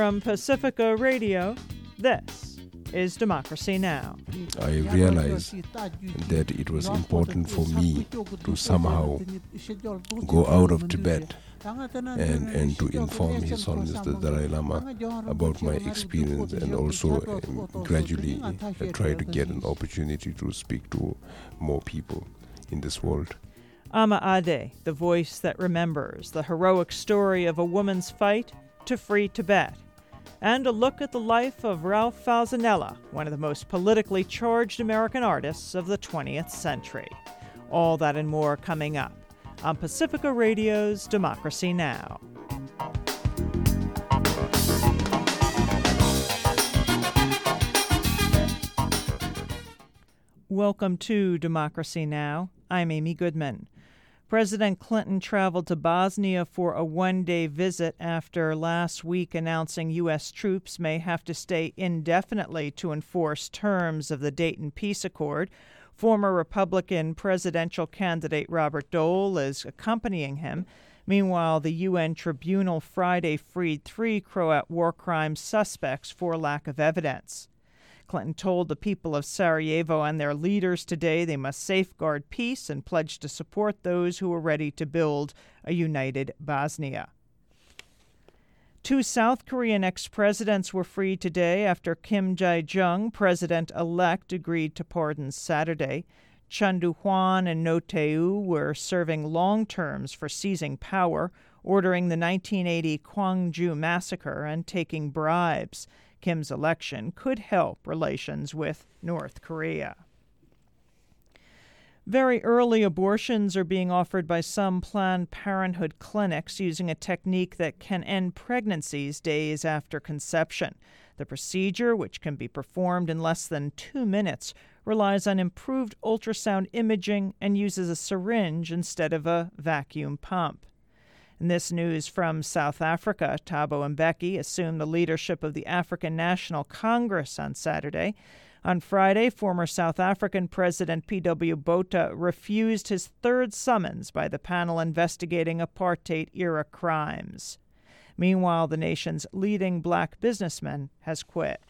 From Pacifica Radio, this is Democracy Now! I realized that it was important for me to somehow go out of Tibet and to inform His Holiness the Dalai Lama about my experience, and also gradually try to get an opportunity to speak to more people in this world. Amma Ade, the voice that remembers the heroic story of a woman's fight to free Tibet, and a look at the life of Ralph Falzanella, one of the most politically charged American artists of the 20th century. All that and more coming up on Pacifica Radio's Democracy Now! Welcome to Democracy Now! I'm Amy Goodman. President Clinton traveled to Bosnia for a one-day visit after last week announcing U.S. troops may have to stay indefinitely to enforce terms of the Dayton Peace Accord. Former Republican presidential candidate Robert Dole is accompanying him. Meanwhile, the UN tribunal Friday freed 3 Croat war crime suspects for lack of evidence. Clinton told the people of Sarajevo and their leaders today they must safeguard peace and pledge to support those who are ready to build a united Bosnia. 2 South Korean ex-presidents were freed today after Kim Jae-jung, president-elect, agreed to pardons Saturday. Chun Doo-hwan and No Tae-woo were serving long terms for seizing power, ordering the 1980 Gwangju massacre, and taking bribes. Kim's election could help relations with North Korea. Very early abortions are being offered by some Planned Parenthood clinics using a technique that can end pregnancies days after conception. The procedure, which can be performed in less than 2 minutes, relies on improved ultrasound imaging and uses a syringe instead of a vacuum pump. In this news from South Africa, Thabo Mbeki assumed the leadership of the African National Congress on Saturday. On Friday, former South African President P.W. Botha refused his 3rd summons by the panel investigating apartheid-era crimes. Meanwhile, the nation's leading black businessman has quit.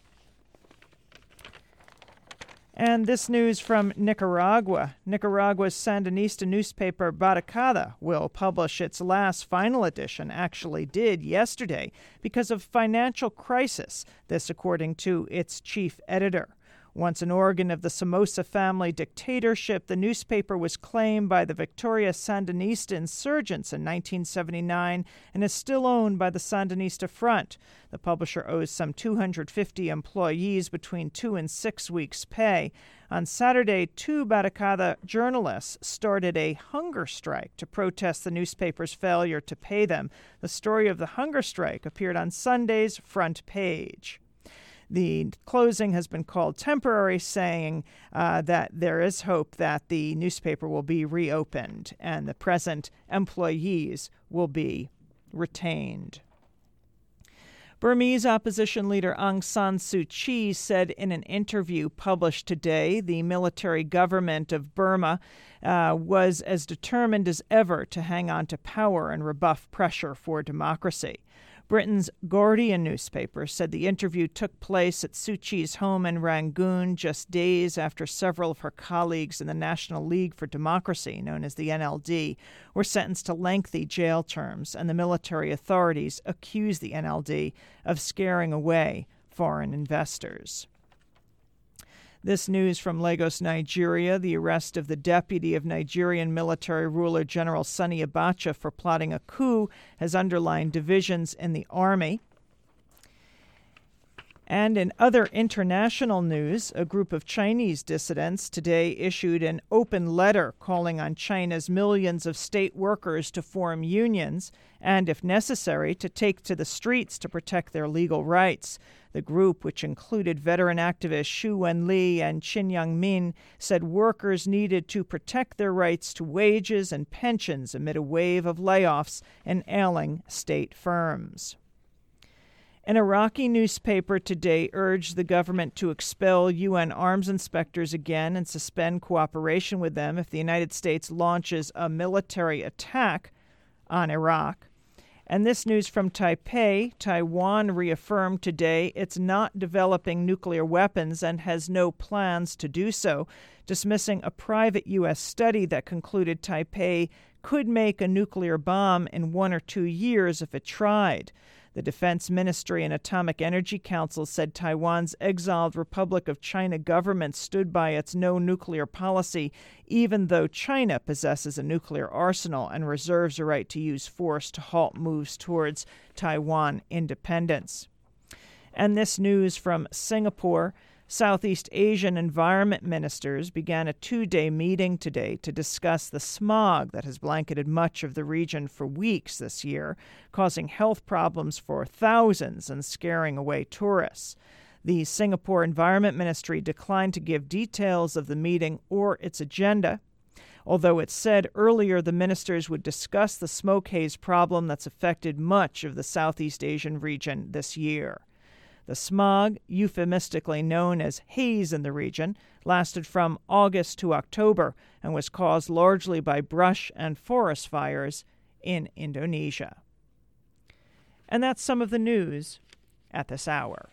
And this news from Nicaragua. Nicaragua's Sandinista newspaper Barricada will publish its last final edition, actually did yesterday, because of financial crisis, this according to its chief editor. Once an organ of the Somoza family dictatorship, the newspaper was claimed by the Victoria Sandinista insurgents in 1979 and is still owned by the Sandinista Front. The publisher owes some 250 employees between 2 and 6 weeks' pay. On Saturday, 2 Barricada journalists started a hunger strike to protest the newspaper's failure to pay them. The story of the hunger strike appeared on Sunday's front page. The closing has been called temporary, saying that there is hope that the newspaper will be reopened and the present employees will be retained. Burmese opposition leader Aung San Suu Kyi said in an interview published today the military government of Burma was as determined as ever to hang on to power and rebuff pressure for democracy. Britain's Guardian newspaper said the interview took place at Suu Kyi's home in Rangoon just days after several of her colleagues in the National League for Democracy, known as the NLD, were sentenced to lengthy jail terms, and the military authorities accused the NLD of scaring away foreign investors. This news from Lagos, Nigeria. The arrest of the deputy of Nigerian military ruler General Sani Abacha for plotting a coup has underlined divisions in the army. And in other international news, a group of Chinese dissidents today issued an open letter calling on China's millions of state workers to form unions and, if necessary, to take to the streets to protect their legal rights. The group, which included veteran activists Xu Wenli and Qin Yangmin, said workers needed to protect their rights to wages and pensions amid a wave of layoffs in ailing state firms. An Iraqi newspaper today urged the government to expel UN arms inspectors again and suspend cooperation with them if the United States launches a military attack on Iraq. And this news from Taipei: Taiwan reaffirmed today it's not developing nuclear weapons and has no plans to do so, dismissing a private U.S. study that concluded Taipei could make a nuclear bomb in 1 or 2 years if it tried. The Defense Ministry and Atomic Energy Council said Taiwan's exiled Republic of China government stood by its no-nuclear policy, even though China possesses a nuclear arsenal and reserves a right to use force to halt moves towards Taiwan independence. And this news from Singapore: Southeast Asian environment ministers began a 2-day meeting today to discuss the smog that has blanketed much of the region for weeks this year, causing health problems for thousands and scaring away tourists. The Singapore Environment Ministry declined to give details of the meeting or its agenda, although it said earlier the ministers would discuss the smoke haze problem that's affected much of the Southeast Asian region this year. The smog, euphemistically known as haze in the region, lasted from August to October and was caused largely by brush and forest fires in Indonesia. And that's some of the news at this hour.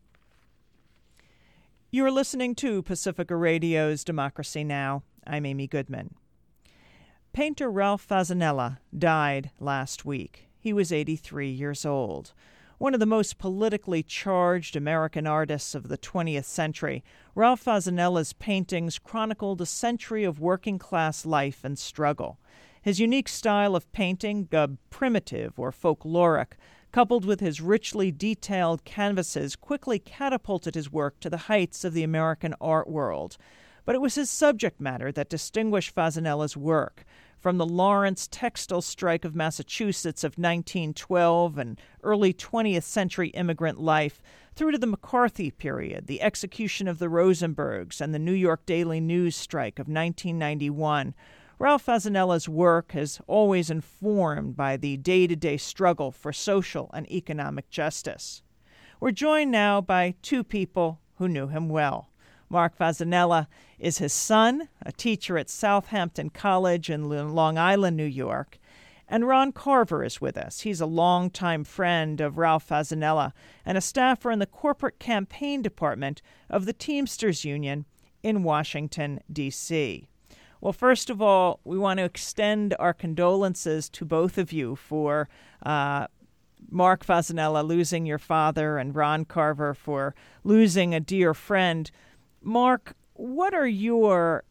You're listening to Pacifica Radio's Democracy Now! I'm Amy Goodman. Painter Ralph Fasanella died last week. He was 83 years old. One of the most politically charged American artists of the 20th century, Ralph Fasanella's paintings chronicled a century of working-class life and struggle. His unique style of painting, dubbed primitive or folkloric, coupled with his richly detailed canvases, quickly catapulted his work to the heights of the American art world. But it was his subject matter that distinguished Fasanella's work. From the Lawrence textile strike of Massachusetts of 1912 and early 20th century immigrant life, through to the McCarthy period, the execution of the Rosenbergs, and the New York Daily News strike of 1991, Ralph Fasanella's work is always informed by the day-to-day struggle for social and economic justice. We're joined now by two people who knew him well. Mark Fasanella is his son, a teacher at Southampton College in Long Island, New York. And Ron Carver is with us. He's a longtime friend of Ralph Fasanella and a staffer in the corporate campaign department of the Teamsters Union in Washington, D.C. Well, first of all, we want to extend our condolences to both of you for Mark Fasanella losing your father and Ron Carver for losing a dear friend. Mark, what are your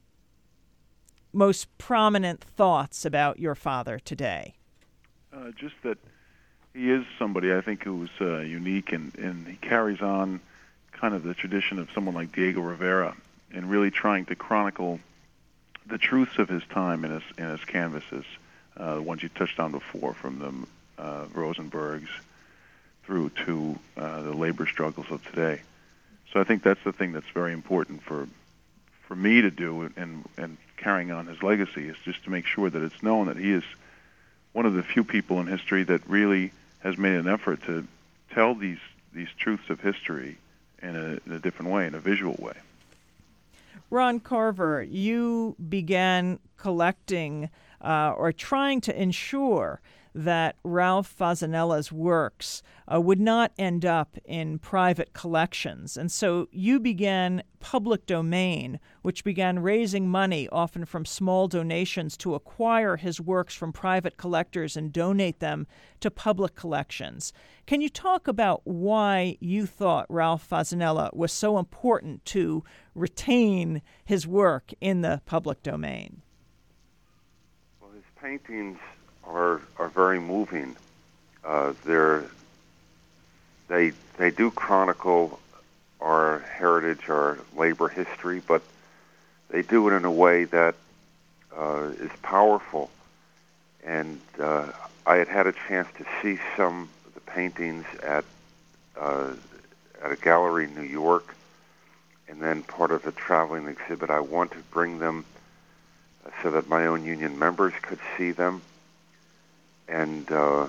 most prominent thoughts about your father today? Just that he is somebody I think who's unique, and he carries on kind of the tradition of someone like Diego Rivera in really trying to chronicle the truths of his time in his canvases, the ones you touched on before, from the Rosenbergs through to the labor struggles of today. So I think that's the thing that's very important for me to do, and carrying on his legacy, is just to make sure that it's known that he is one of the few people in history that really has made an effort to tell these truths of history in a different way, in a visual way. Ron Carver, you began collecting or trying to ensure that Ralph Fasanella's works would not end up in private collections. And so you began Public Domain, which began raising money, often from small donations, to acquire his works from private collectors and donate them to public collections. Can you talk about why you thought Ralph Fasanella was so important to retain his work in the public domain? Well, his paintings are very moving. They do chronicle our heritage, our labor history, but they do it in a way that is powerful. And I had a chance to see some of the paintings at a gallery in New York, and then part of a traveling exhibit. I want to bring them so that my own union members could see them. And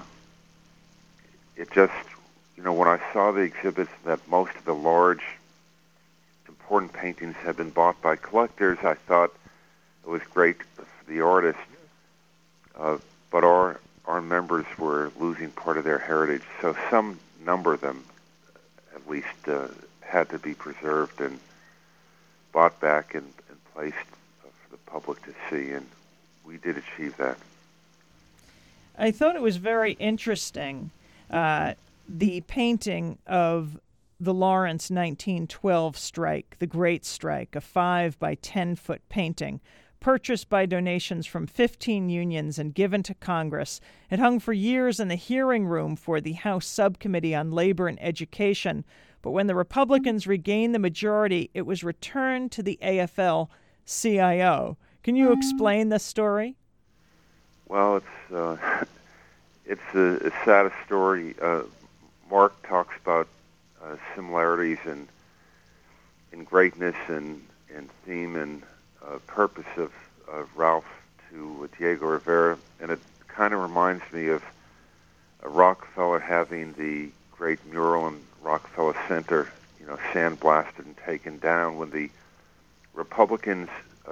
it just, when I saw the exhibits that most of the large, important paintings had been bought by collectors, I thought it was great for the artist. But our our members were losing part of their heritage. So some number of them, at least, had to be preserved and bought back and placed for the public to see, and we did achieve that. I thought it was very interesting, the painting of the Lawrence 1912 strike, the Great Strike, a 5 by 10 foot painting, purchased by donations from 15 unions and given to Congress. It hung for years in the hearing room for the House Subcommittee on Labor and Education, but when the Republicans regained the majority, it was returned to the AFL-CIO. Can you explain this story? Well, it's a sad story. Mark talks about similarities in greatness and theme and purpose of Ralph to Diego Rivera, and it kind of reminds me of Rockefeller having the great mural in Rockefeller Center, sandblasted and taken down. When the Republicans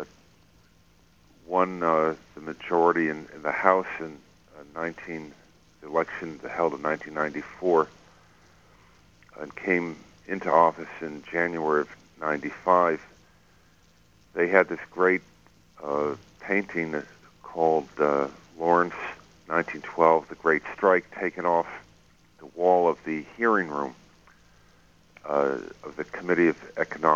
won the majority in the House in the election held in 1994, and came into office in January of 95, they had this great painting called Lawrence 1912, The Great Strike, taken off the wall of the hearing room of the Committee of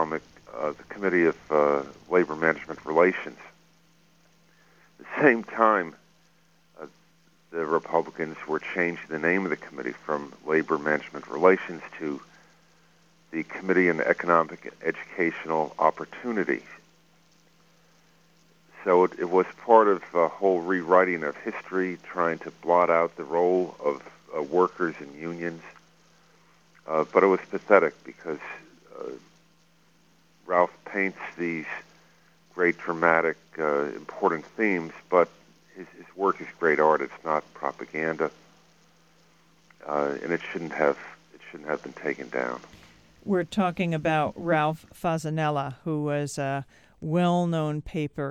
Labor Management Relations. At the same time, the Republicans were changing the name of the committee from Labor Management Relations to the Committee on Economic Educational Opportunity. So it was part of a whole rewriting of history, trying to blot out the role of workers and unions. But it was pathetic because Ralph paints these great, dramatic, important themes, but his work is great art. It's not propaganda, and it shouldn't have been taken down. We're talking about Ralph Fasanella, who was a well-known painter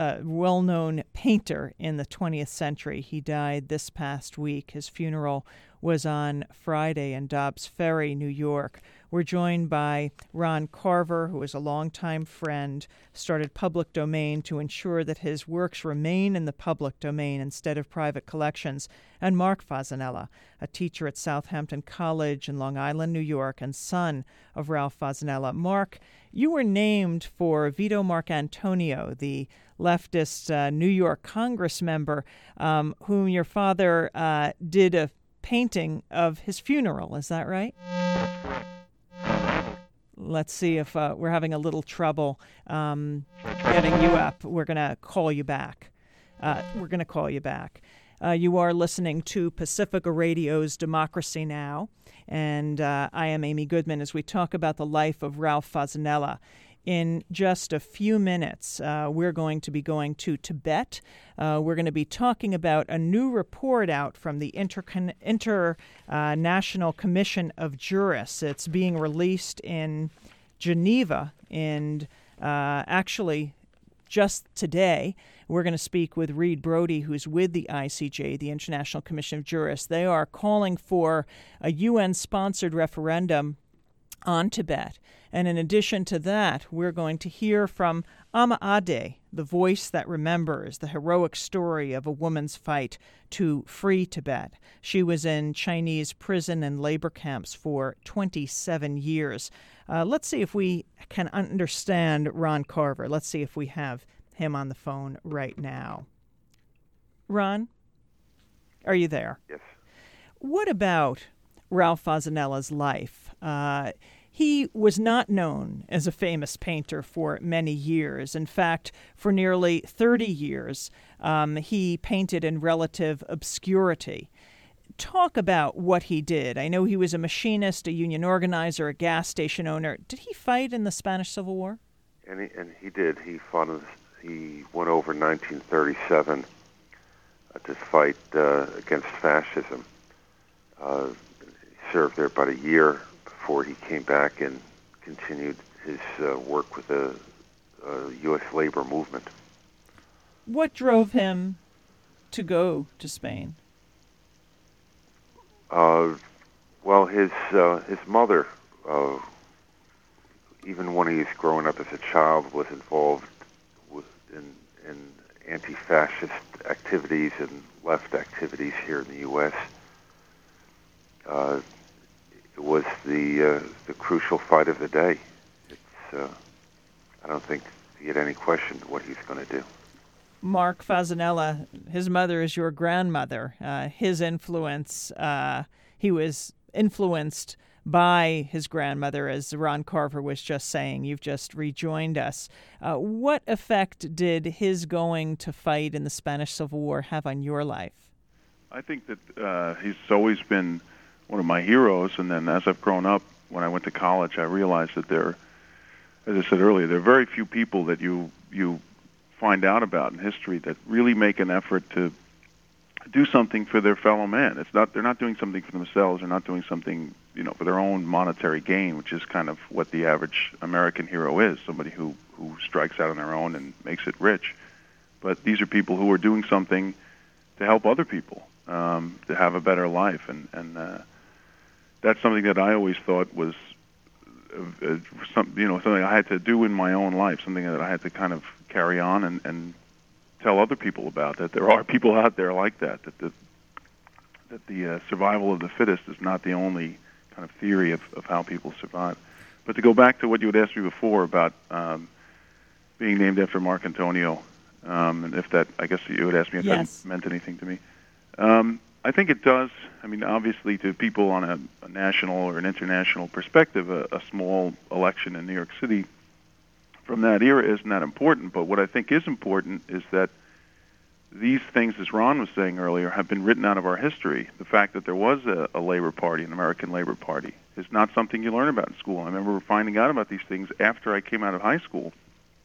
in the 20th century. He died this past week. His funeral was on Friday in Dobbs Ferry, New York. We're joined by Ron Carver, who is a longtime friend, started Public Domain to ensure that his works remain in the public domain instead of private collections, and Mark Fasanella, a teacher at Southampton College in Long Island, New York, and son of Ralph Fasanella. Mark, you were named for Vito Marcantonio, the leftist New York Congress member, whom your father did a painting of his funeral. Is that right? Let's see if we're having a little trouble getting you up. We're going to call you back. You are listening to Pacifica Radio's Democracy Now!, and I am Amy Goodman as we talk about the life of Ralph Fasanella. In just a few minutes, we're going to be going to Tibet. We're going to be talking about a new report out from the International Commission of Jurists. It's being released in Geneva, and actually just today, we're going to speak with Reed Brody, who's with the ICJ, the International Commission of Jurists. They are calling for a UN-sponsored referendum on Tibet. And in addition to that, we're going to hear from Ama Ade, the voice that remembers the heroic story of a woman's fight to free Tibet. She was in Chinese prison and labor camps for 27 years. Let's see if we can understand Ron Carver. Let's see if we have him on the phone right now. Ron, are you there? Yes. What about Ralph Fasanella's life? He was not known as a famous painter for many years. In fact, for nearly 30 years, he painted in relative obscurity. Talk about what he did. I know he was a machinist, a union organizer, a gas station owner. Did he fight in the Spanish Civil War? And he did. He went over in 1937 to fight against fascism. He served there about a year before he came back and continued his work with the U.S. labor movement. What drove him to go to Spain? Well, his mother, even when he was growing up as a child, was involved in anti-fascist activities and left activities here in the U.S. It was the crucial fight of the day. I don't think he had any question what he's going to do. Mark Fasanella, his mother is your grandmother. His influence, he was influenced by his grandmother, as Ron Carver was just saying. You've just rejoined us. What effect did his going to fight in the Spanish Civil War have on your life? I think that he's always been one of my heroes, and then as I've grown up, when I went to college, I realized that there, as I said earlier, there are very few people that you find out about in history that really make an effort to do something for their fellow man. They're not doing something for themselves. They're not doing something, for their own monetary gain, which is kind of what the average American hero is, somebody who strikes out on their own and makes it rich. But these are people who are doing something to help other people, to have a better life. And that's something that I always thought was something I had to do in my own life, something that I had to kind of carry on and tell other people about, that there are people out there like that the survival of the fittest is not the only kind of theory of how people survive. But to go back to what you had asked me before about being named after Mark Antonio, and if that, I guess you would ask me if that meant anything to me. I think it does. I mean, obviously, to people on a national or an international perspective, a small election in New York City from that era isn't that important. But what I think is important is that these things, as Ron was saying earlier, have been written out of our history. The fact that there was a Labor Party, an American Labor Party, is not something you learn about in school. I remember finding out about these things after I came out of high school.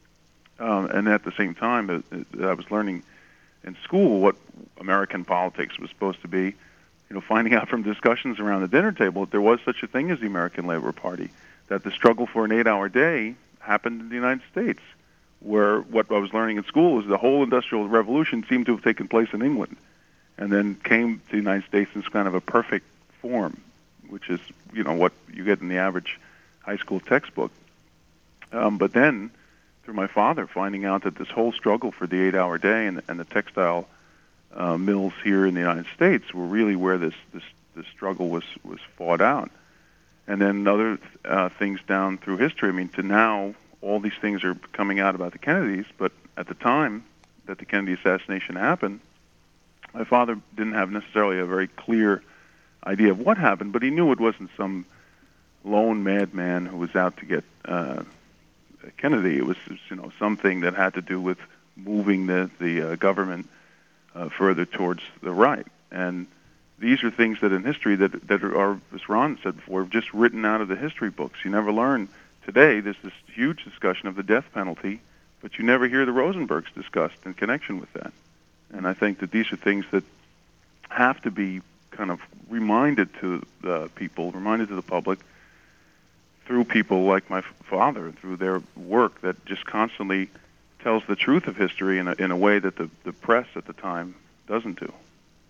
And at the same time, I was learning in school what American politics was supposed to be, finding out from discussions around the dinner table that there was such a thing as the American Labor Party, that the struggle for an 8-hour day happened in the United States, where what I was learning in school was the whole Industrial Revolution seemed to have taken place in England, and then came to the United States in kind of a perfect form, which is, what you get in the average high school textbook. But then, through my father, finding out that this whole struggle for the 8-hour day and the textile mills here in the United States were really where this struggle was fought out. And then other things down through history. I mean, to now, all these things are coming out about the Kennedys, but at the time that the Kennedy assassination happened, my father didn't have necessarily a very clear idea of what happened, but he knew it wasn't some lone madman who was out to get Kennedy. It was, something that had to do with moving the government further towards the right. And these are things that in history that are, as Ron said before, just written out of the history books. You never learn. Today, there's this huge discussion of the death penalty, but you never hear the Rosenbergs discussed in connection with that. And I think that these are things that have to be kind of reminded to the people, reminded to the public, through people like my father, through their work that just constantly tells the truth of history in a way that the press at the time doesn't do.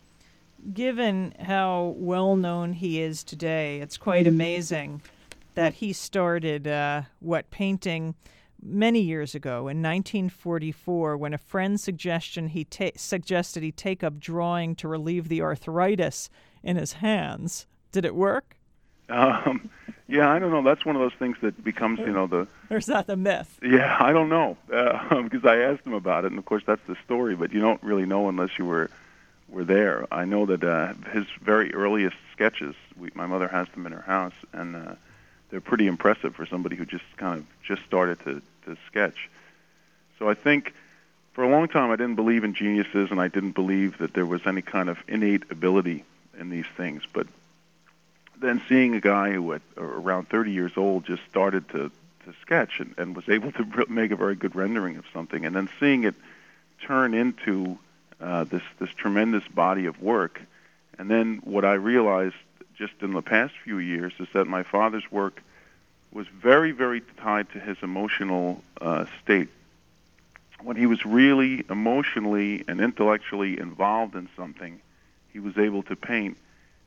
Given how well-known he is today, it's quite amazing that he started painting many years ago in 1944 when a friend suggested he take up drawing to relieve the arthritis in his hands. Did it work? Yeah, I don't know. That's one of those things that becomes, the... Or is that the myth? Yeah, I don't know, because I asked him about it, and of course that's the story, but you don't really know unless you were there. I know that his very earliest sketches, my mother has them in her house, and they're pretty impressive for somebody who just started to sketch. So I think for a long time I didn't believe in geniuses, and I didn't believe that there was any kind of innate ability in these things. But then seeing a guy who at around 30 years old just started to sketch and was able to make a very good rendering of something, and then seeing it turn into this tremendous body of work. And then what I realized just in the past few years is that my father's work was very, very tied to his emotional state. When he was really emotionally and intellectually involved in something, he was able to paint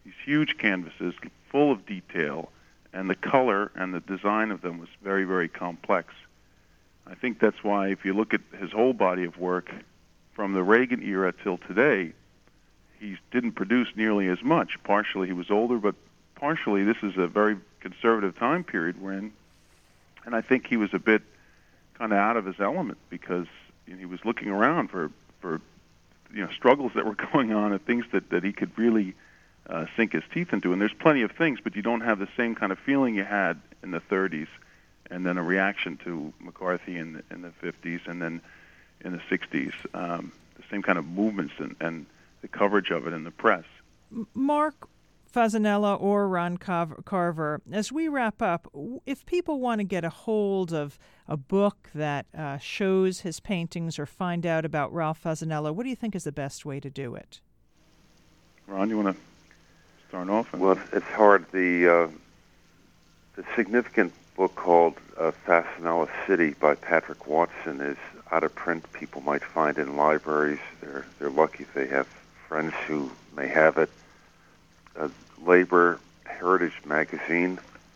these huge canvases full of detail, and the color and the design of them was very, very complex. I think that's why if you look at his whole body of work from the Reagan era till today, he didn't produce nearly as much. Partially he was older, but partially this is a very conservative time period we're in, and I think he was a bit kind of out of his element because he was looking around for struggles that were going on and things that he could really sink his teeth into. And there's plenty of things, but you don't have the same kind of feeling you had in the 30s, and then a reaction to McCarthy in the 50s, and then in the 60s, the same kind of movements and the coverage of it in the press. Mark Fasanella or Ron Carver, as we wrap up, if people want to get a hold of a book that shows his paintings or find out about Ralph Fasanella, what do you think is the best way to do it? Ron, you want to start off? Well, it's hard. The significant book called Fasanella City by Patrick Watson is out of print. People might find it in libraries. They're lucky if they have friends who may have it. Labor Heritage magazine,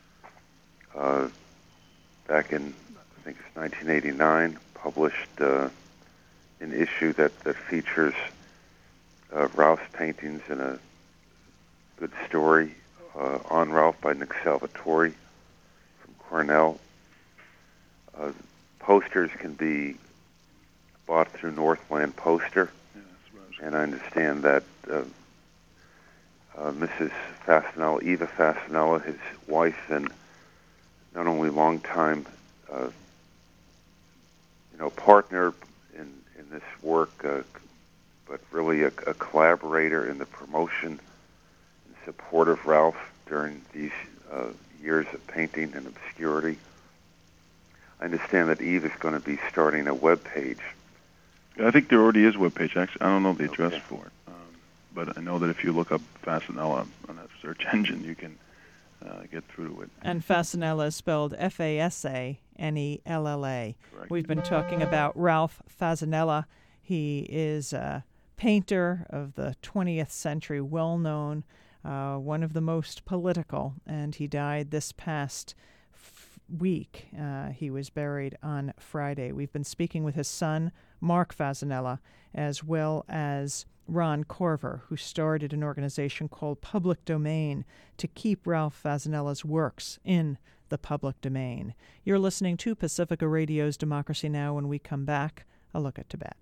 back in, I think it's 1989, published an issue that features Ralph's paintings in a good story on Ralph by Nick Salvatore from Cornell. Posters can be bought through Northland Poster, and I understand that Mrs. Fasanella, Eva Fasanella, his wife, and not only longtime, partner in this work, but really a collaborator in the promotion and support of Ralph during these years of painting and obscurity. I understand that Eve is going to be starting a web page. I think there already is a web page. Actually, I don't know the address for it. But I know that if you look up Fasanella on a search engine, you can get through to it. And Fasanella is spelled Fasanella. Correct. We've been talking about Ralph Fasanella. He is a painter of the 20th century, well-known, one of the most political, and he died this past week. He was buried on Friday. We've been speaking with his son, Mark Fasanella, as well as Ron Carver, who started an organization called Public Domain to keep Ralph Fasanella's works in the public domain. You're listening to Pacifica Radio's Democracy Now! When we come back, a look at Tibet.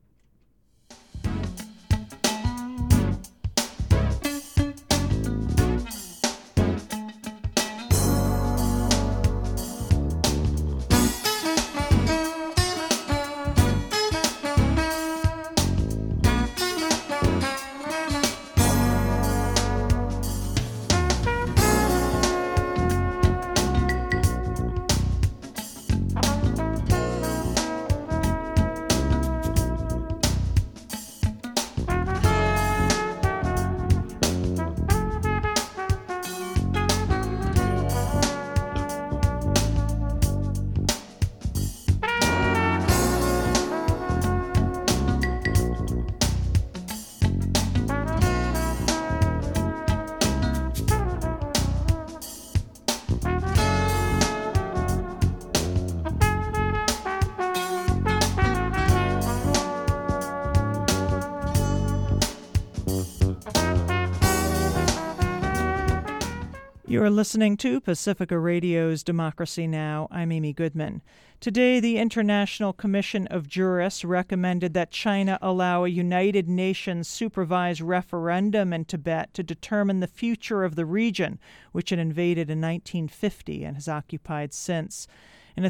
You're listening to Pacifica Radio's Democracy Now! I'm Amy Goodman. Today, the International Commission of Jurists recommended that China allow a United Nations-supervised referendum in Tibet to determine the future of the region, which it invaded in 1950 and has occupied since. In a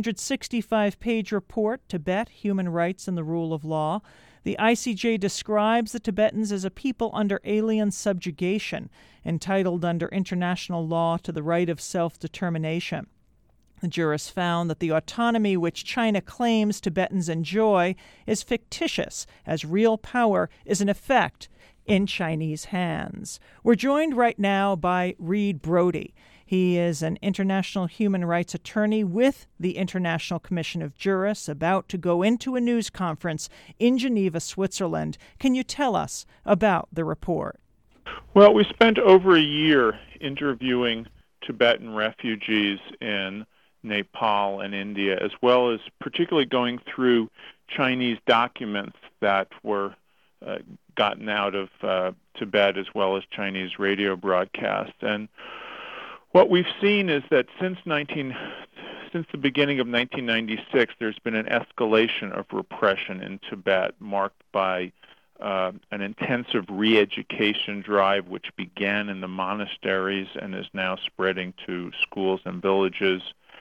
365-page report, Tibet, Human Rights and the Rule of Law, the ICJ describes the Tibetans as a people under alien subjugation, entitled under international law to the right of self-determination. The jurists found that the autonomy which China claims Tibetans enjoy is fictitious, as real power is in effect in Chinese hands. We're joined right now by Reed Brody. He is an international human rights attorney with the International Commission of Jurists, about to go into a news conference in Geneva, Switzerland. Can you tell us about the report? Well, we spent over a year interviewing Tibetan refugees in Nepal and India, as well as particularly going through Chinese documents that were gotten out of Tibet, as well as Chinese radio broadcasts. And what we've seen is that since the beginning of 1996, there's been an escalation of repression in Tibet, marked by an intensive re-education drive which began in the monasteries and is now spreading to schools and villages,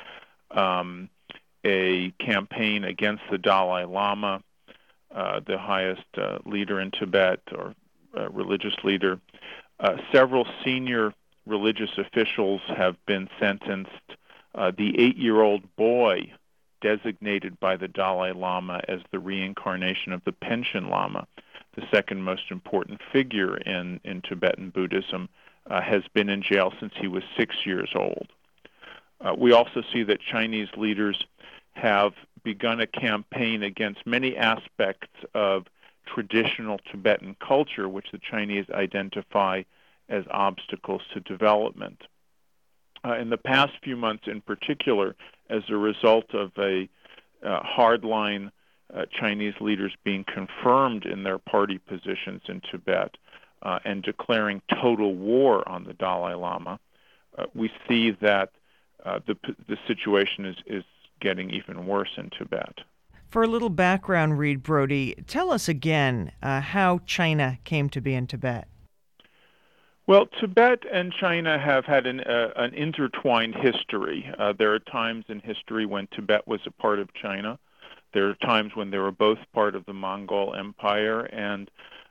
a campaign against the Dalai Lama, the highest leader in Tibet, or religious leader. Several senior religious officials have been sentenced. The 8-year-old boy designated by the Dalai Lama as the reincarnation of the Panchen Lama, the second most important figure in Tibetan Buddhism, has been in jail since he was 6 years old. We also see that Chinese leaders have begun a campaign against many aspects of traditional Tibetan culture, which the Chinese identify as obstacles to development. In the past few months in particular, as a result of a hardline Chinese leaders being confirmed in their party positions in Tibet and declaring total war on the Dalai Lama, we see that the situation is getting even worse in Tibet. For a little background, Reed Brody, tell us again how China came to be in Tibet. Well, Tibet and China have had an intertwined history. There are times in history when Tibet was a part of China. There are times when they were both part of the Mongol Empire, and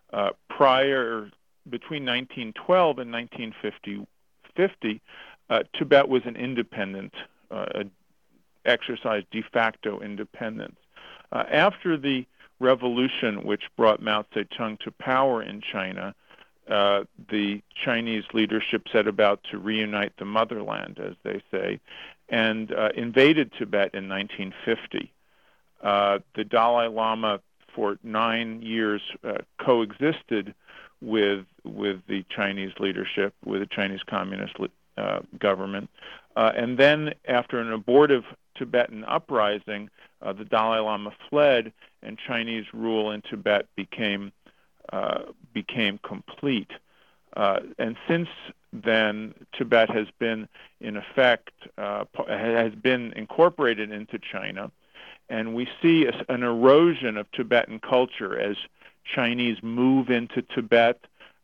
between 1912 and 1950, Tibet was an independent, exercised de facto independence. After the revolution which brought Mao Zedong to power in China, the Chinese leadership set about to reunite the motherland, as they say, and invaded Tibet in 1950. The Dalai Lama for 9 years coexisted with the Chinese leadership, with the Chinese Communist government. And then after an abortive Tibetan uprising, the Dalai Lama fled, and Chinese rule in Tibet became complete. And since then, Tibet has been, in effect, has been incorporated into China, and we see an erosion of Tibetan culture as Chinese move into Tibet.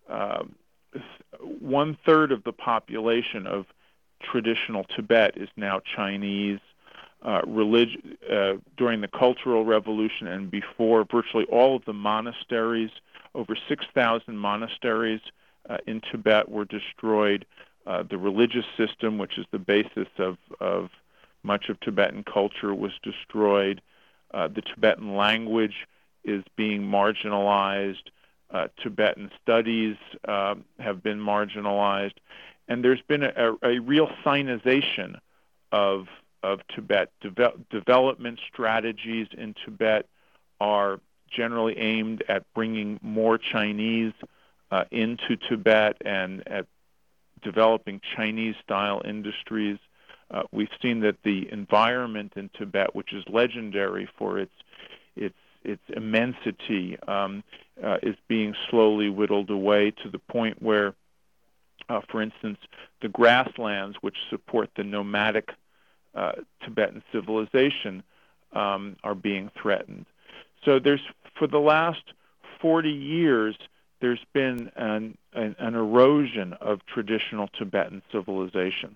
1/3 of the population of traditional Tibet is now Chinese. During the Cultural Revolution and before, virtually all of the monasteries, over 6,000 monasteries in Tibet were destroyed. The religious system, which is the basis of much of Tibetan culture, was destroyed. The Tibetan language is being marginalized. Tibetan studies have been marginalized. And there's been a real Sinization of Tibet. Development strategies in Tibet are generally aimed at bringing more Chinese into Tibet and at developing Chinese-style industries. We've seen that the environment in Tibet, which is legendary for its immensity, is being slowly whittled away to the point where, for instance, the grasslands which support the nomadic Tibetan civilization are being threatened. So for the last 40 years, there's been an erosion of traditional Tibetan civilization.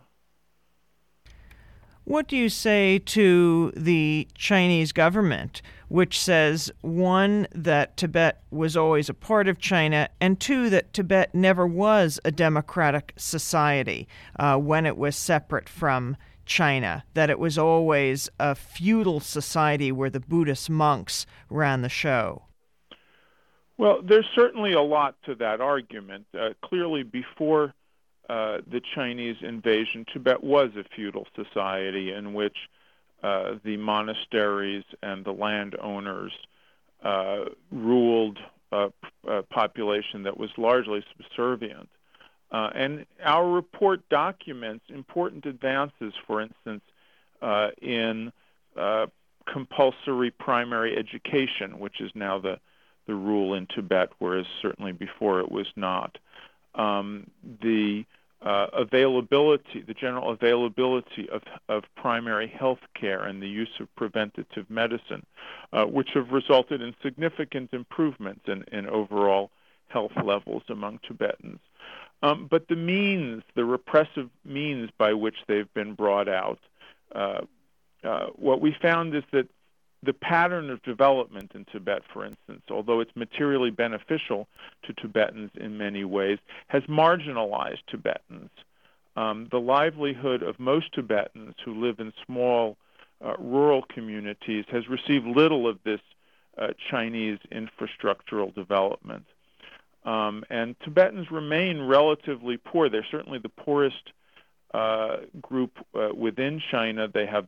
What do you say to the Chinese government, which says, one, that Tibet was always a part of China, and two, that Tibet never was a democratic society when it was separate from China, that it was always a feudal society where the Buddhist monks ran the show? Well, there's certainly a lot to that argument. Clearly, before the Chinese invasion, Tibet was a feudal society in which the monasteries and the landowners ruled population that was largely subservient. And our report documents important advances, for instance, in compulsory primary education, which is now the rule in Tibet, whereas certainly before it was not. The general availability of primary health care and the use of preventative medicine, which have resulted in significant improvements in overall health levels among Tibetans. But the repressive means by which they've been brought out, what we found is that the pattern of development in Tibet, for instance, although it's materially beneficial to Tibetans in many ways, has marginalized Tibetans. The livelihood of most Tibetans who live in small rural communities has received little of this Chinese infrastructural development. And Tibetans remain relatively poor. They're certainly the poorest group within China. They have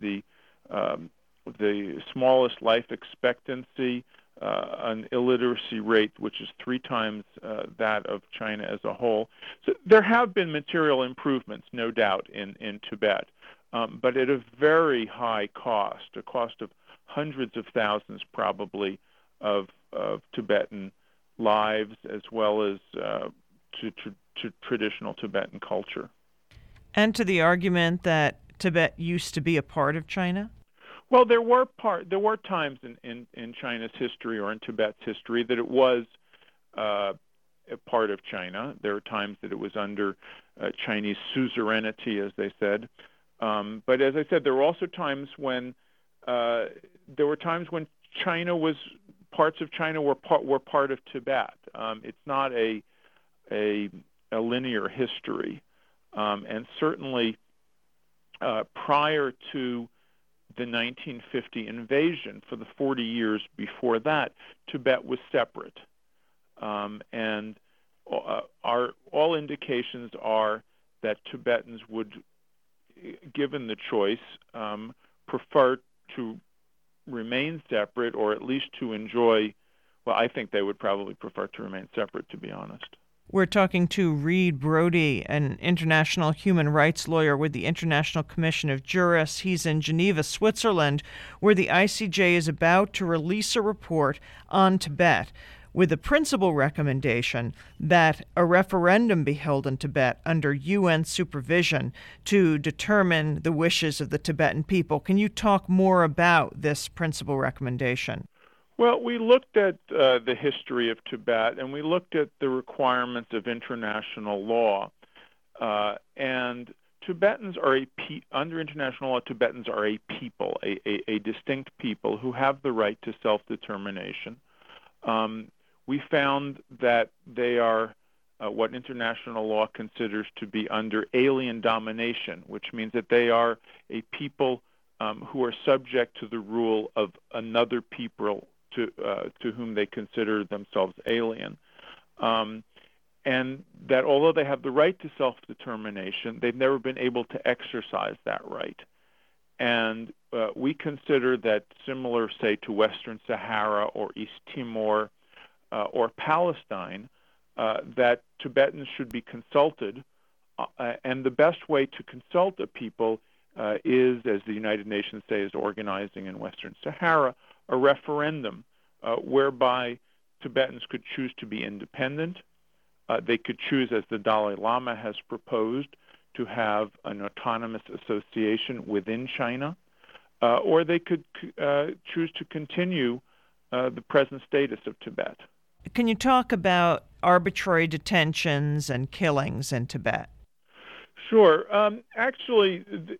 the smallest life expectancy, an illiteracy rate which is 3 times that of China as a whole. So there have been material improvements, no doubt, in Tibet, but at a very high cost, a cost of hundreds of thousands probably of Tibetan lives, as well as to traditional Tibetan culture. And to the argument that Tibet used to be a part of China? Well, there were times in China's history, or in Tibet's history, that it was a part of China. There are times that it was under Chinese suzerainty, as they said. But as I said, there were also times when parts of China were part of Tibet. It's not a linear history, and certainly prior to the 1950 invasion, for the 40 years before that, Tibet was separate. And all indications are that Tibetans would, given the choice, prefer to remain separate, or at least to enjoy, well, I think they would probably prefer to remain separate, to be honest. We're talking to Reed Brody, an international human rights lawyer with the International Commission of Jurists. He's in Geneva, Switzerland, where the ICJ is about to release a report on Tibet with a principal recommendation that a referendum be held in Tibet under UN supervision to determine the wishes of the Tibetan people. Can you talk more about this principal recommendation? Well, we looked at the history of Tibet, and we looked at the requirements of international law. And Tibetans are under international law, Tibetans are a people, a distinct people who have the right to self-determination. We found that they are what international law considers to be under alien domination, which means that they are a people who are subject to the rule of another people to whom they consider themselves alien. And that although they have the right to self-determination, they've never been able to exercise that right. And we consider that similar, say, to Western Sahara or East Timor or Palestine, that Tibetans should be consulted. And the best way to consult a people is, as the United Nations say is organizing in Western Sahara, a referendum whereby Tibetans could choose to be independent. They could choose, as the Dalai Lama has proposed, to have an autonomous association within China, or they could choose to continue the present status of Tibet. Can you talk about arbitrary detentions and killings in Tibet? Sure. Actually,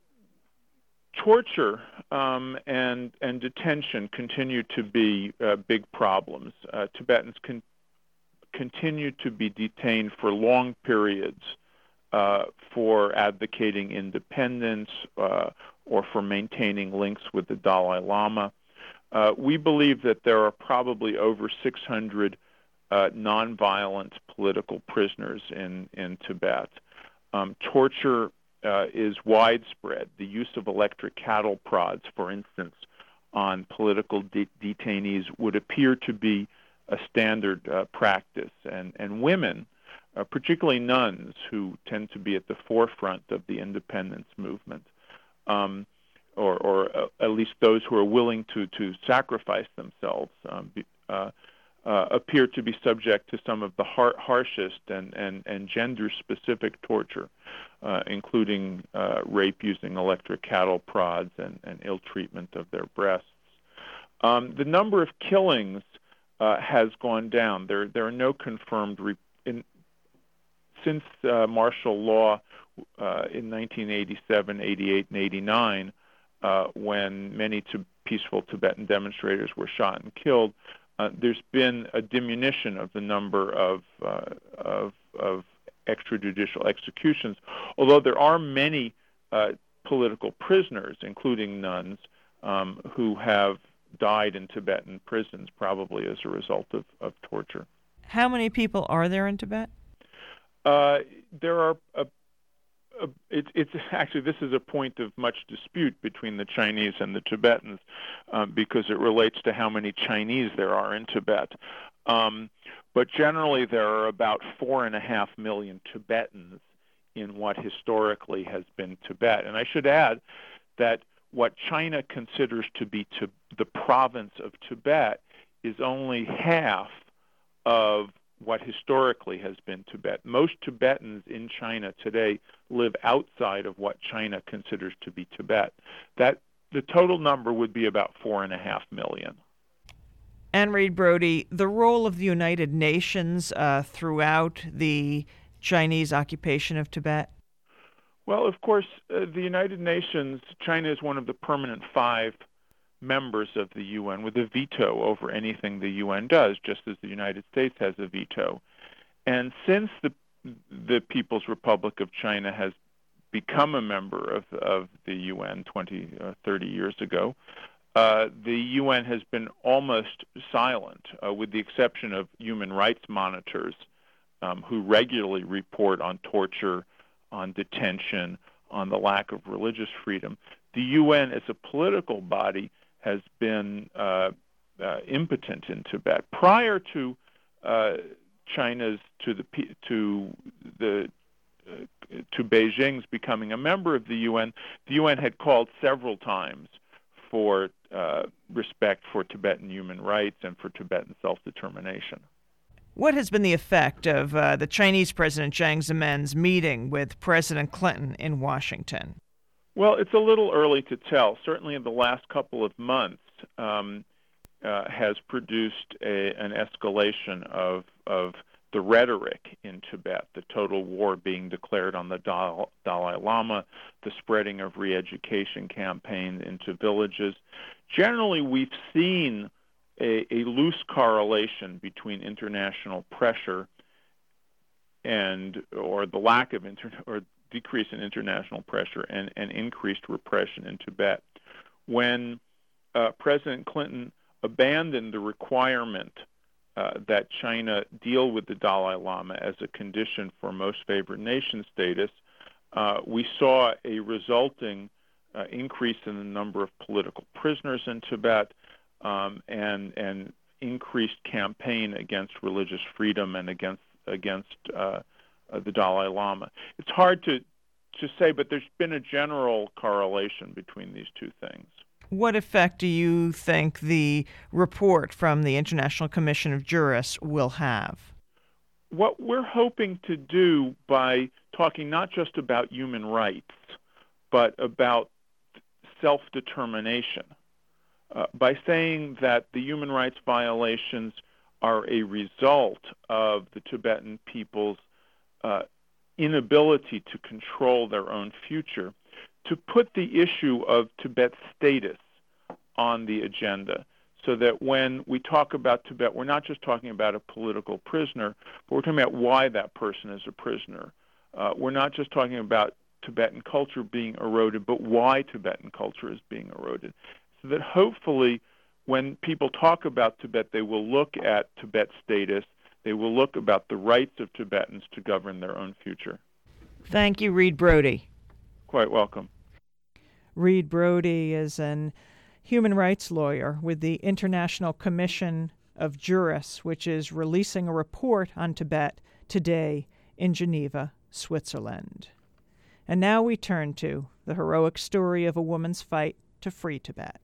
torture and detention continue to be big problems. Tibetans continue to be detained for long periods for advocating independence or for maintaining links with the Dalai Lama. We believe that there are probably over 600 nonviolent political prisoners in Tibet. Torture is widespread. The use of electric cattle prods, for instance, on political detainees would appear to be a standard practice, and women, particularly nuns, who tend to be at the forefront of the independence movement, or at least those who are willing to sacrifice themselves, appear to be subject to some of the harshest and gender-specific torture, including rape using electric cattle prods and ill treatment of their breasts. The number of killings has gone down. There are no confirmed since martial law in 1987, 88, and 89, when many peaceful Tibetan demonstrators were shot and killed. There's been a diminution of the number of extrajudicial executions, although there are many political prisoners, including nuns, who have died in Tibetan prisons, probably as a result of torture. How many people are there in Tibet? There are. It's actually, this is a point of much dispute between the Chinese and the Tibetans, because it relates to how many Chinese there are in Tibet. But generally, there are about 4.5 million Tibetans in what historically has been Tibet. And I should add that what China considers to be the province of Tibet is only half of what historically has been Tibet. Most Tibetans in China today live outside of what China considers to be Tibet. That the total number would be about 4.5 million. Anne Reed Brody, the role of the United Nations throughout the Chinese occupation of Tibet? Well, of course, the United Nations, China is one of the permanent 5 members of the UN with a veto over anything the UN does, just as the United States has a veto. And since the People's Republic of China has become a member of the UN 20, 30 years ago, the UN has been almost silent, with the exception of human rights monitors who regularly report on torture, on detention, on the lack of religious freedom. The UN as a political body has been impotent in Tibet. Prior to Beijing's becoming a member of the UN had called several times for respect for Tibetan human rights and for Tibetan self-determination. What has been the effect of the Chinese President Jiang Zemin's meeting with President Clinton in Washington? Well, it's a little early to tell. Certainly in the last couple of months has produced an escalation of the rhetoric in Tibet, the total war being declared on the Dalai Lama, the spreading of re-education campaigns into villages. Generally, we've seen a loose correlation between international pressure or the lack of or decrease in international pressure and increased repression in Tibet. When President Clinton abandoned the requirement that China deal with the Dalai Lama as a condition for most favored nation status, we saw a resulting increase in the number of political prisoners in Tibet, and increased campaign against religious freedom and against the Dalai Lama. It's hard to say, but there's been a general correlation between these two things. What effect do you think the report from the International Commission of Jurists will have? What we're hoping to do by talking not just about human rights, but about self-determination, by saying that the human rights violations are a result of the Tibetan people's inability to control their own future, to put the issue of Tibet's status on the agenda, so that when we talk about Tibet, we're not just talking about a political prisoner, but we're talking about why that person is a prisoner. We're not just talking about Tibetan culture being eroded, but why Tibetan culture is being eroded. So that hopefully when people talk about Tibet, they will look at Tibet's status, they will look about the rights of Tibetans to govern their own future. Thank you, Reed Brody. Quite welcome. Reed Brody is an human rights lawyer with the International Commission of Juris, which is releasing a report on Tibet today in Geneva, Switzerland. And now we turn to the heroic story of a woman's fight to free Tibet.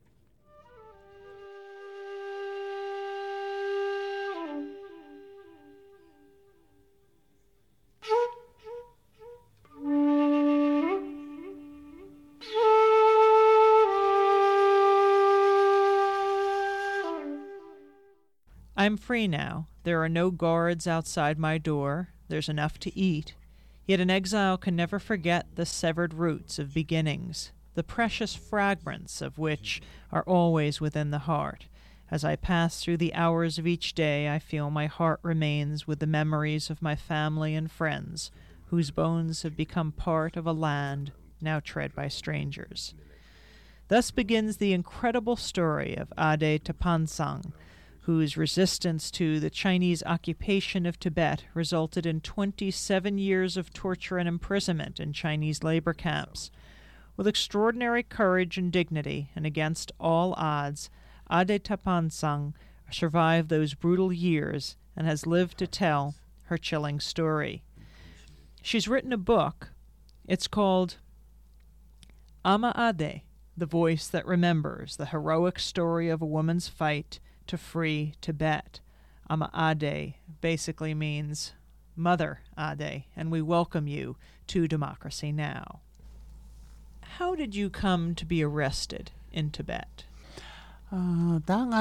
I'm free now. There are no guards outside my door. There's enough to eat. Yet an exile can never forget the severed roots of beginnings, the precious fragments of which are always within the heart. As I pass through the hours of each day, I feel my heart remains with the memories of my family and friends, whose bones have become part of a land now tread by strangers. Thus begins the incredible story of Ade Tapansang, whose resistance to the Chinese occupation of Tibet resulted in 27 years of torture and imprisonment in Chinese labor camps. With extraordinary courage and dignity, and against all odds, Ade Tapansang survived those brutal years and has lived to tell her chilling story. She's written a book. It's called Ama Ade, The Voice That Remembers, the heroic story of a woman's fight to free Tibet. Ama Ade basically means Mother Ade, and we welcome you to Democracy Now! How did you come to be arrested in Tibet? I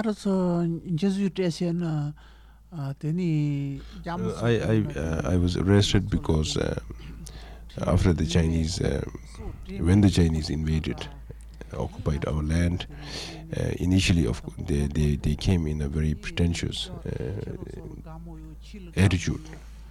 was arrested because after the Chinese, when the Chinese invaded, occupied our land, initially they came in a very pretentious attitude,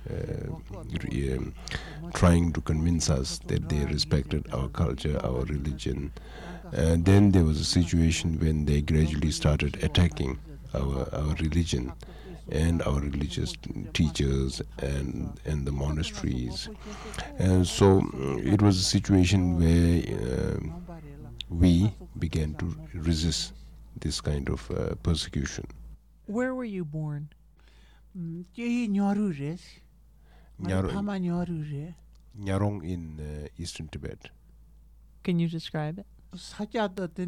trying to convince us that they respected our culture, our religion. And then there was a situation when they gradually started attacking our religion and our religious teachers and the monasteries. And so it was a situation where we began to resist this kind of persecution. Where were you born? Nyarong in eastern Tibet. Can you describe it? I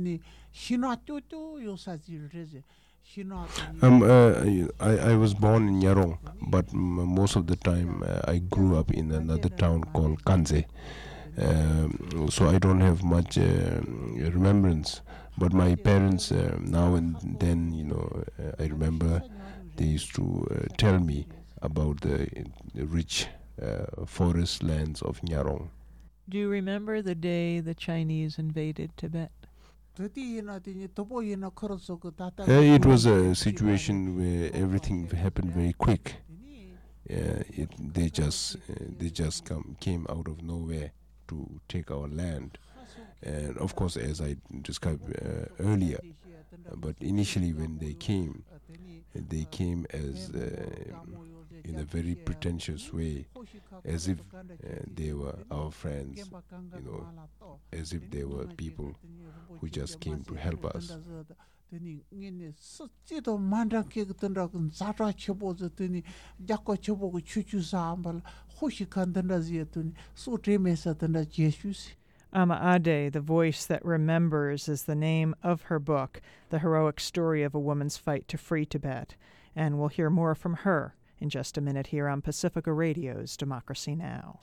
was born in Nyarong, but most of the time I grew up in another town called Kanze. So I don't have much remembrance, but my parents now and then, I remember they used to tell me about the rich forest lands of Nyarong. Do you remember the day the Chinese invaded Tibet? It was a situation where everything happened very quick. They just came out of nowhere to take our land, and of course, as I described earlier, but initially when they came as in a very pretentious way, as if they were our friends, as if they were people who just came to help us. Ama Ade, The Voice That Remembers, is the name of her book, The Heroic Story of a Woman's Fight to Free Tibet. And we'll hear more from her in just a minute here on Pacifica Radio's Democracy Now!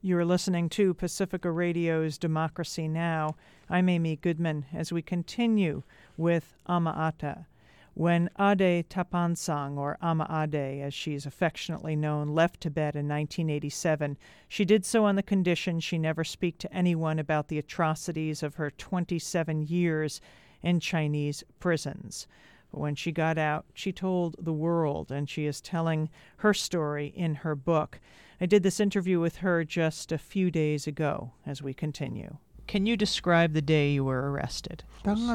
You're listening to Pacifica Radio's Democracy Now! I'm Amy Goodman as we continue with Ama Ata. When Ade Tapansang, or Ama Ade as she's affectionately known, left Tibet in 1987, she did so on the condition she never speak to anyone about the atrocities of her 27 years in Chinese prisons. But when she got out, she told the world, and she is telling her story in her book. I did this interview with her just a few days ago as we continue. Can you describe the day you were arrested? Again,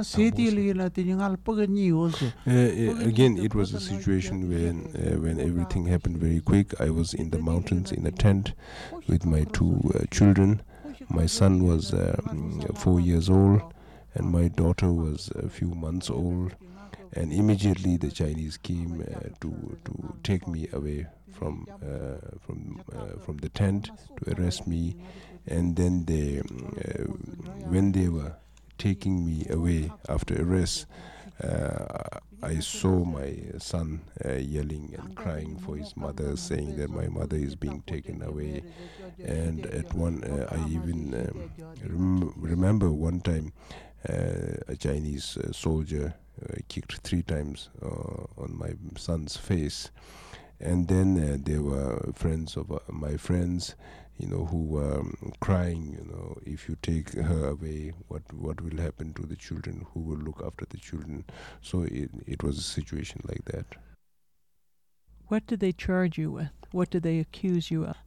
it was a situation when everything happened very quick. I was in the mountains in a tent with my two children. My son was 4 years old, and my daughter was a few months old. And immediately the Chinese came to take me away from the tent to arrest me, and then they when they were taking me away after arrest, I saw my son yelling and crying for his mother, saying that my mother is being taken away. And at one, I even remember one time a Chinese soldier kicked 3 times on my son's face. And then there were friends of my friends, who were crying, if you take her away, what will happen to the children? Who will look after the children? So it was a situation like that. What did they charge you with? What did they accuse you of?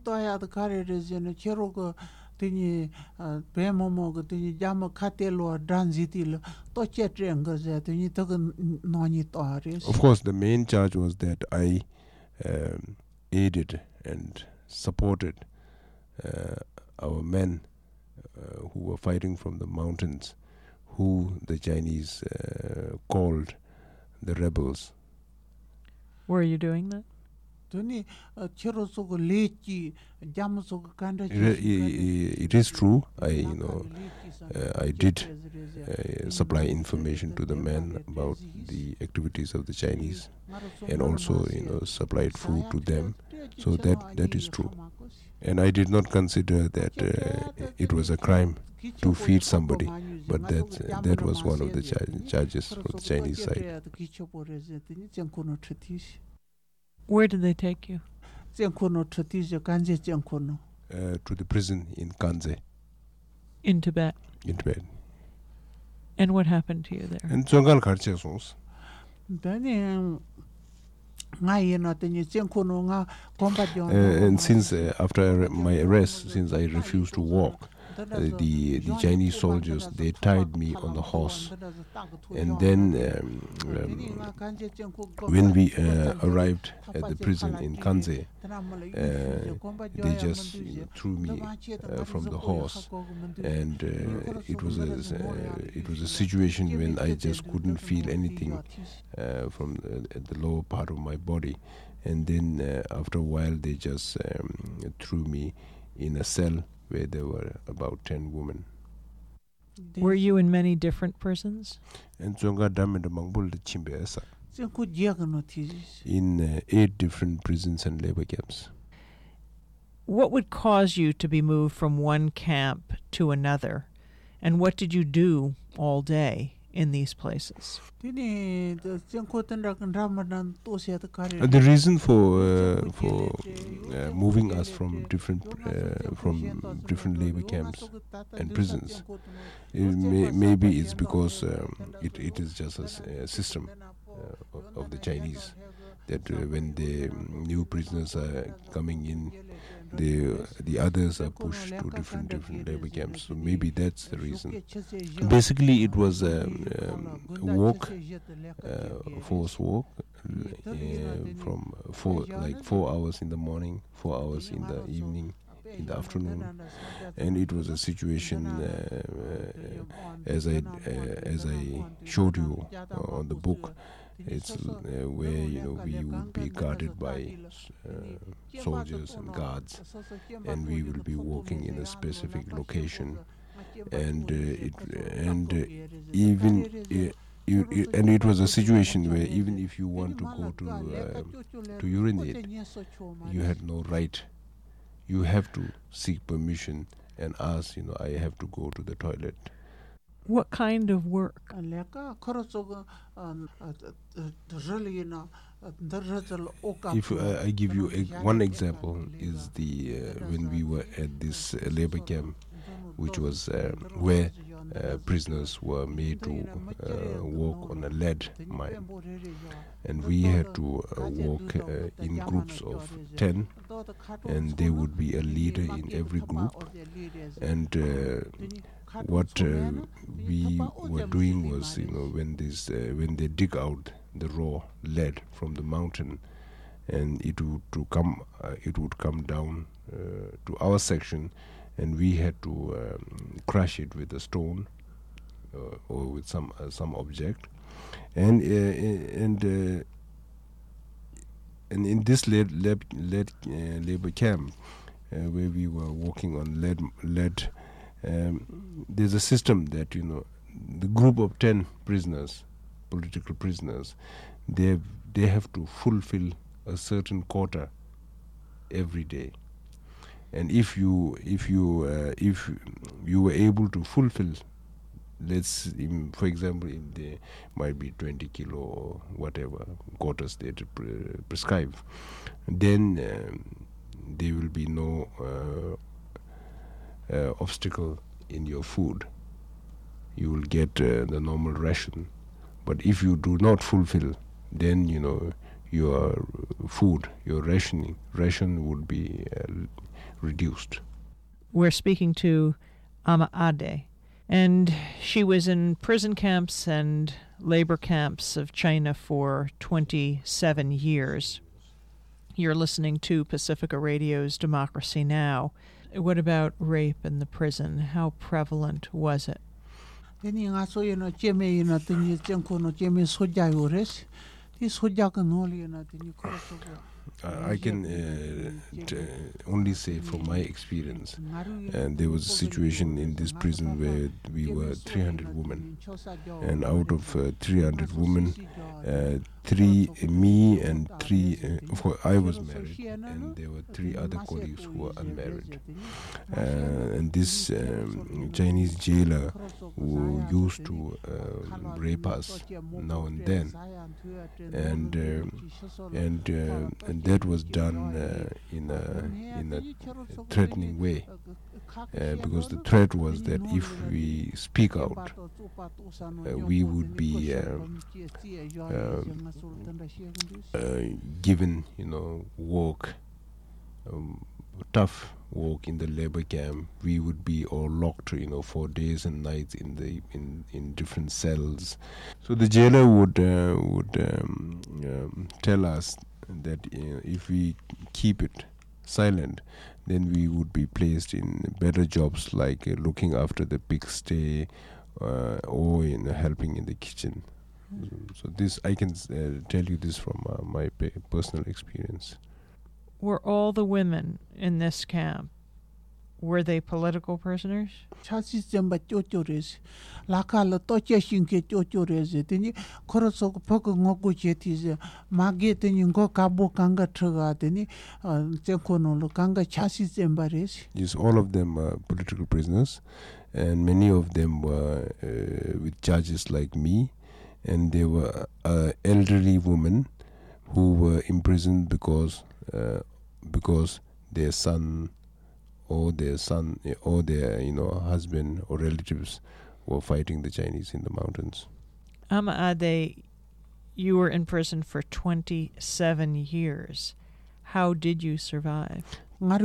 Tini pemomo ko tini jama katelo dranzitilo to chetrenga za tini to noni toaris. Of course, the main charge was that I aided and supported our men who were fighting from the mountains, who the Chinese called the rebels. Were you doing that? It is true. I did supply information to the men about the activities of the Chinese, and also supplied food to them. So that is true. And I did not consider that it was a crime to feed somebody, but that was one of the charges of the Chinese side. Where did they take you? To the prison in Kanze. In Tibet? In Tibet. And what happened to you there? And Zongal Karchesons. And since after my arrest, since I refused to walk, the Chinese soldiers, they tied me on the horse, and then when we arrived at the prison in Kanze, they just threw me from the horse, and it was a situation when I just couldn't feel anything from the lower part of my body, and then after a while they just threw me in a cell where there were about 10 women. Were you in many different prisons? In 8 different prisons and labor camps. What would cause you to be moved from one camp to another? And what did you do all day in these places? The reason for moving us from different labor camps and prisons, maybe it's because it is just a system of the Chinese, that when the new prisoners are coming in, the others are pushed to different labor camps. So maybe that's the reason. Basically, it was a walk, forced walk, from 4 hours in the morning, 4 hours in the evening, in the afternoon, and it was a situation as I showed you on the book. It's where we would be guarded by soldiers and guards, and we will be walking in a specific location, and it was a situation where even if you want to go to urinate, you had no right. you have to seek permission and ask, I have to go to the toilet. What kind of work? If I give you one example, is the when we were at this labor camp, which was where prisoners were made to walk on a lead mine, and we had to walk in groups of 10, and there would be a leader in every group. And what we were doing was, when they dig out the raw lead from the mountain, and it would come down to our section, and we had to crush it with a stone or with some object, and in this labor camp where we were walking on lead, there's a system that the group of 10 prisoners, political prisoners, they have to fulfill a certain quota every day. And if you were able to fulfill, for example, if there might be 20 kilo or whatever quotas they prescribe, then there will be no obstacle in your food. You will get the normal ration. But if you do not fulfill, then your food, your ration would be reduced. We're speaking to Ama Ade, and she was in prison camps and labor camps of China for 27 years. You're listening to Pacifica Radio's Democracy Now! What about rape in the prison? How prevalent was it? I can only say from my experience, and there was a situation in this prison where we were 300 women, and out of 300 women, me and three, I was married, and there were 3 other colleagues who were unmarried, and this Chinese jailer who used to rape us now and then, and that was done in a threatening way, because the threat was that if we speak out, we would be given, work, tough work in the labor camp. We would be all locked, for days and nights in different cells. So the jailer would tell us that if we keep it silent, then we would be placed in better jobs like looking after the pigsty or helping in the kitchen. So this, I can tell you this from my personal experience. Were all the women in this camp, were they political prisoners? Yes, all of them are political prisoners, and many of them were with charges like me, and they were elderly women who were imprisoned because their son or their husband or relatives were fighting the Chinese in the mountains. Ama Ade, you were in prison for 27 years. How did you survive? From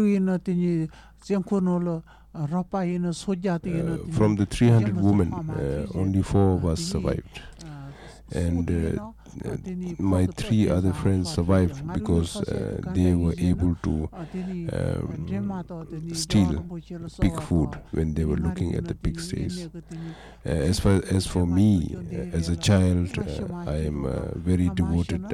the 300 women, only 4 of us survived. And my 3 other friends survived because they were able to steal pig food when they were looking at the pigsties. As for me, as a child, I am a very devoted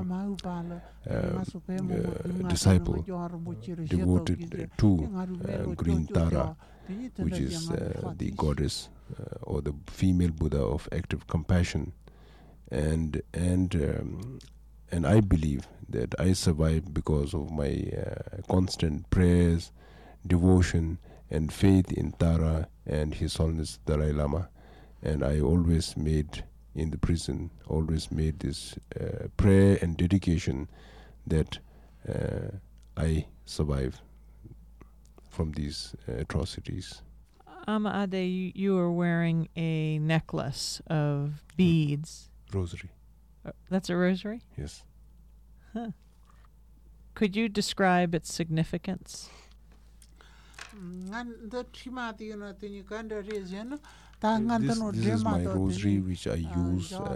disciple, devoted to Green Tara, which is the goddess or the female Buddha of active compassion. And and I believe that I survived because of my constant prayers, devotion, and faith in Tara and His Holiness Dalai Lama. And I always made in the prison, always made this prayer and dedication that I survive from these atrocities. Ama Ade, you are wearing a necklace of beads. Rosary. That's a rosary? Yes. Huh. Could you describe its significance? This is my rosary, which I use to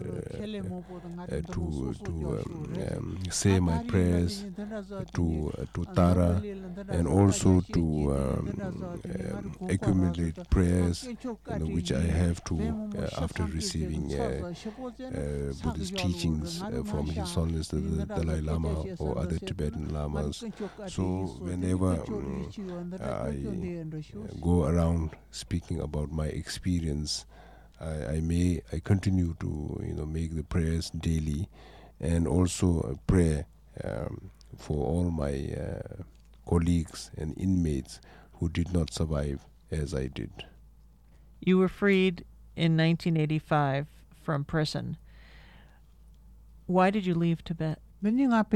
say my prayers to Tara, and also to accumulate prayers, which I have to after receiving Buddhist teachings from His Holiness the Dalai Lama or other Tibetan Lamas. So whenever I go around speaking about my experience, I continue to make the prayers daily, and also pray for all my colleagues and inmates who did not survive as I did. You were freed in 1985 from prison. Why did you leave Tibet? So when I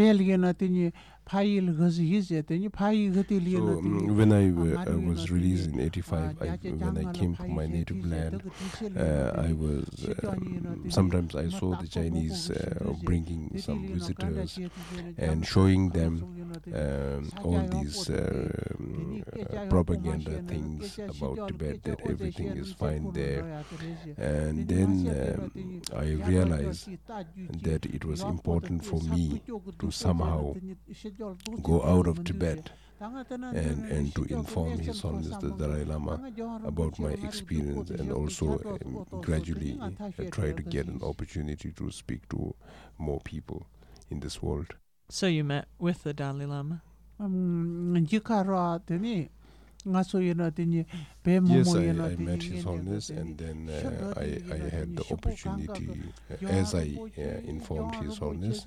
was released in 85, when I came to my native land, I was sometimes I saw the Chinese bringing some visitors and showing them all these propaganda things about Tibet, that everything is fine there. And then I realized that it was important for me to somehow go out of Tibet and to inform His Holiness the Dalai Lama about my experience, and also gradually try to get an opportunity to speak to more people in this world. So you met with the Dalai Lama? Yes, I met His Holiness, and then I had the opportunity, as I informed His Holiness,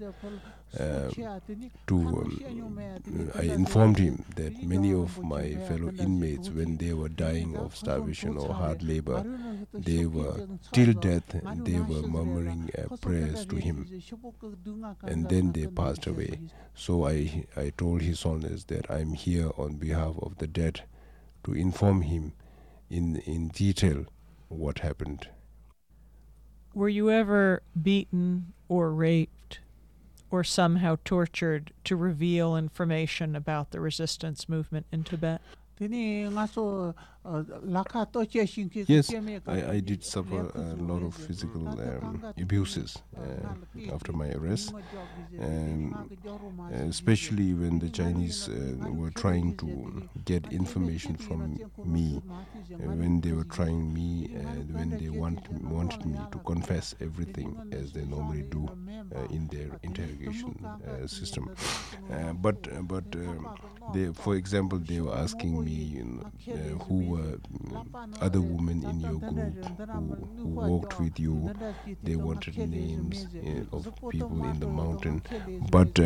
I informed him that many of my fellow inmates, when they were dying of starvation or hard labor, they were till death, they were murmuring prayers to him, and then they passed away. So I told His Holiness that I'm here on behalf of the dead, to inform him in detail what happened. Were you ever beaten or raped or somehow tortured to reveal information about the resistance movement in Tibet? Yes, I did suffer a lot of physical abuses after my arrest, especially when the Chinese were trying to get information from me, when they were trying me, when they wanted me to confess everything as they normally do in their interrogation system. But they, for example, they were asking me, who were other women in your group who walked with you. They wanted names of people in the mountain, but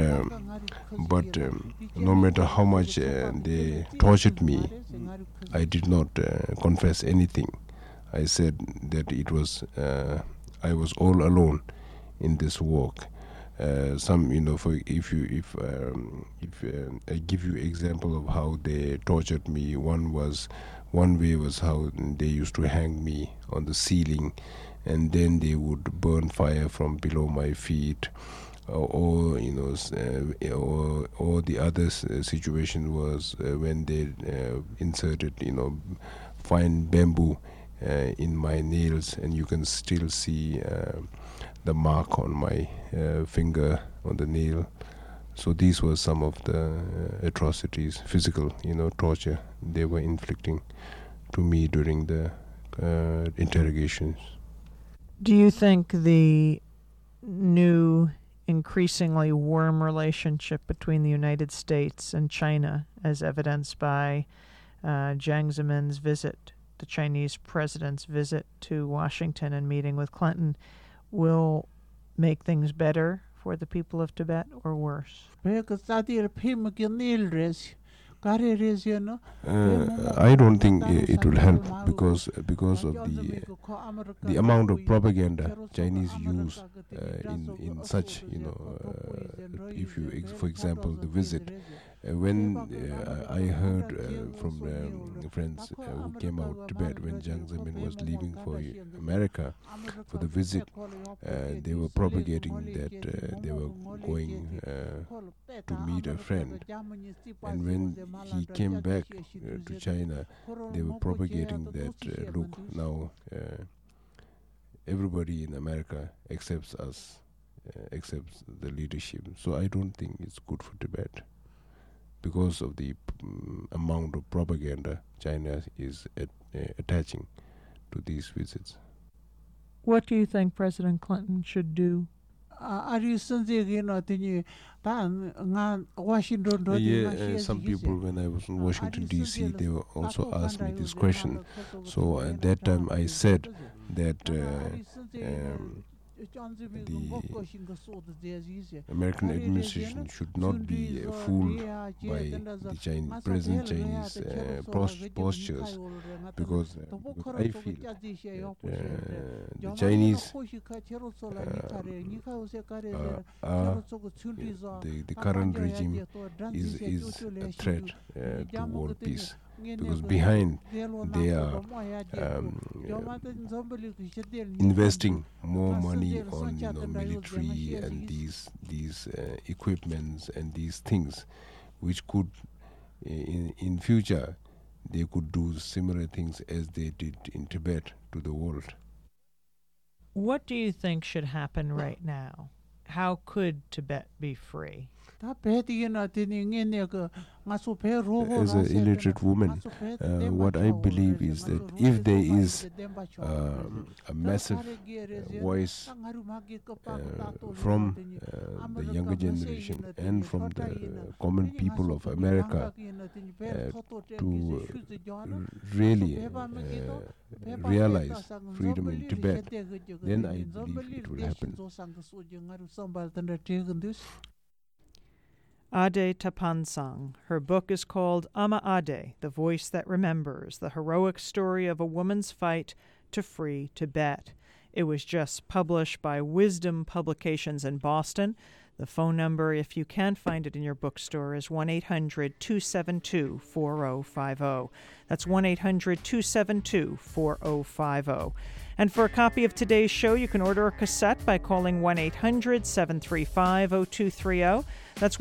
no matter how much they tortured me, I did not confess anything. I said that it was I was all alone in this walk. Some, if I give you example of how they tortured me, one way was how they used to hang me on the ceiling, and then they would burn fire from below my feet, or the other situation was when they inserted fine bamboo in my nails, and you can still see the mark on my finger on the nail. So these were some of the atrocities, physical, torture they were inflicting to me during the interrogations. Do you think the new, increasingly warm relationship between the United States and China, as evidenced by Jiang Zemin's visit, the Chinese president's visit to Washington and meeting with Clinton, will make things better for the people of Tibet or worse? I don't think it will help because of the amount of propaganda Chinese use in such, if you, for example, the visit. When I heard from friends who came out Tibet when Jiang Zemin was leaving for America for the visit, they were propagating that they were going to meet a friend. And when he came back to China, they were propagating that, look, now everybody in America accepts us, accepts the leadership. So I don't think it's good for Tibet, because of the amount of propaganda China is attaching to these visits. What do you think President Clinton should do? Some people, when I was in Washington, D.C., they were also asked me this question. So at that time I said that the American administration should not be fooled by the present Chinese postures, because I feel the Chinese the current regime is a threat to world peace, because behind they are investing more money on military and these equipments and these things, which could in future they could do similar things as they did in Tibet to the world. What do you think should happen right now? How could Tibet be free? As an illiterate woman, what I believe is that if there is a massive voice from the younger generation and from the common people of America to really realize freedom in Tibet, then I believe it will happen. Ade Tapansang. Her book is called Ama Ade, The Voice That Remembers, the heroic story of a woman's fight to free Tibet. It was just published by Wisdom Publications in Boston. The phone number, if you can find it in your bookstore, is 1-800-272-4050. That's 1-800-272-4050. And for a copy of today's show, you can order a cassette by calling 1-800-735-0230. That's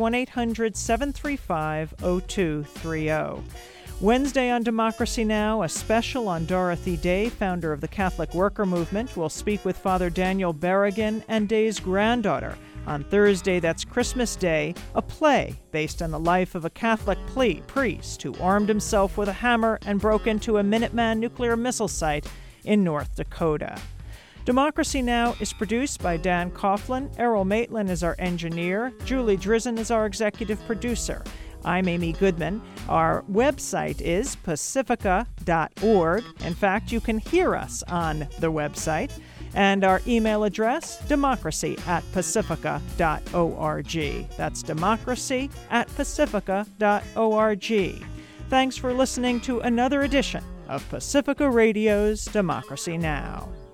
1-800-735-0230. Wednesday on Democracy Now!, a special on Dorothy Day, founder of the Catholic Worker Movement. We'll speak with Father Daniel Berrigan and Day's granddaughter. On Thursday, that's Christmas Day, a play based on the life of a Catholic priest who armed himself with a hammer and broke into a Minuteman nuclear missile site in North Dakota. Democracy Now! Is produced by Dan Coughlin. Errol Maitland is our engineer. Julie Drizzen is our executive producer. I'm Amy Goodman. Our website is pacifica.org. In fact, you can hear us on the website. And our email address, democracy@pacifica.org. That's democracy@pacifica.org. Thanks for listening to another edition of Pacifica Radio's Democracy Now!